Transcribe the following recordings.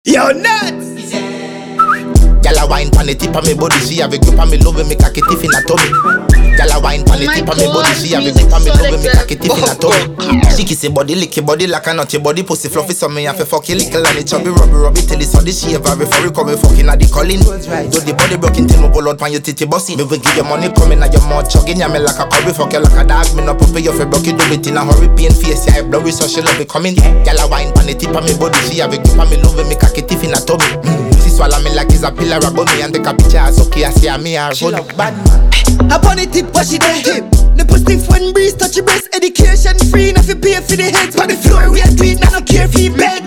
Yo, nuts! Gyal a wine pon the tip of me body, she have a grip on me, loving me cocky tiff in a tummy. Gyal a wine pon the tip of me body, she have a grip on me, loving me cocky tiff in a tummy. She kiss your body, lick your body like a nut, your body pussy fluffy, so me have to fuck you little and it chubby, rub it till it's on the shave. Before you come, we fucking at the calling. Do the body broken till me pull out pon your titty bossy. Me will give you money coming at your mouth, chugging ya me like a curry, fuck you like a dog. Me no prepare you for broke you, do it in a hurry, pain face, yeah, blowy, so she love it coming. Gyal a wine pon the tip of me body, she have a grip on me, loving me cocky tiff in a tummy. She swallow me like it's a pillar above me and take a picture so okay, I see me a she look bad man. Up on the tip, what she there? Nipple stiff when breeze touch your breast. Education free, enough you pay for the heads. On the floor, we are tweet, now no care for your bed.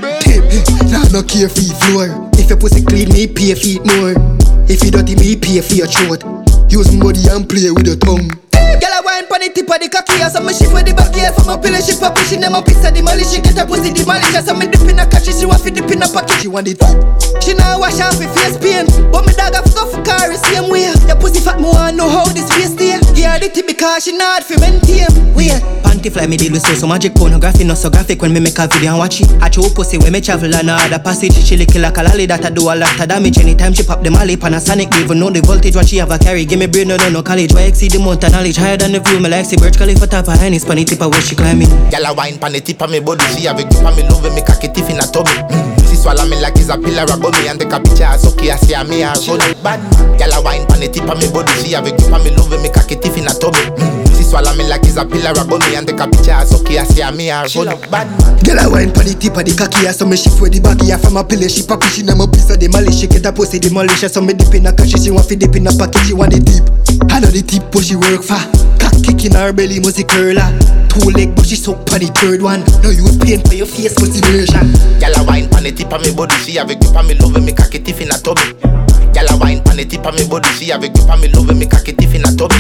Now no care for your floor. If your pussy clean, me pay for it more. If you dirty, me pay for your throat. Use my body and play with your tongue. Girl, I wine pon the tip of the cocky. So me shift with the back here. From my pillow, she pop pushing them a piece of the molly. She get a pussy demolish. So me dip in a catch. She want to dip in a pocket. She want it deep. She now wash off her face pain. But me dog have to go for car the same way. Your pussy fat, me want know how this face stay. Yeah, the tip because she not for maintain. Wait, panty fly me deal with so magic pornography, not so graphic. When me make a video and watch it, I show pussy when me travel and no other passage. She lick like a lolly that I do a lot of damage. Anytime she pop the molly Panasonic, even know the voltage what she have a carry. Give me brain, no college. Why exceed the amount of knowledge? Higher than the view, me like see Birch Khalifa top of Henny. Spanny tip of where she climbing. Gyal a wine pon the tip of me body, she have a grip on me, loving me cocky tiff in a tummy. She swallow me like it's a pillar above me and take a picture so okay, I see me a she look bad man. Gyal a wine pon the tip of me body, she have a grip on me, loving me cocky tiff in a tummy. She swallow me like it's a pillar above me and take a picture so okay, I see me a she look bad man. Gyal a wine pon the tip of the cocky, so me shift with the back here from a pillar. She pop pushing them a piece of the molly. She get a pussy demolish, so me dip in a cash. She want to dip in a pocket, she want the deep. I know the tip what she work for. Cock kick in her belly, must curler. 2 leg, but she suck for the 3rd one. Now you pain for your face, must immersion. Gyal a wine pon the tip of me body, she have a grip on me, loving me cocky tiff in a tummy. Gyal a wine pon the tip of me body, she have a grip on me, loving me cocky tiff in a tummy.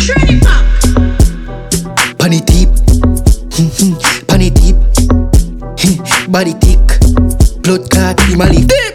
Pon the tip, pon the tip, body thick, blood clot in my lip.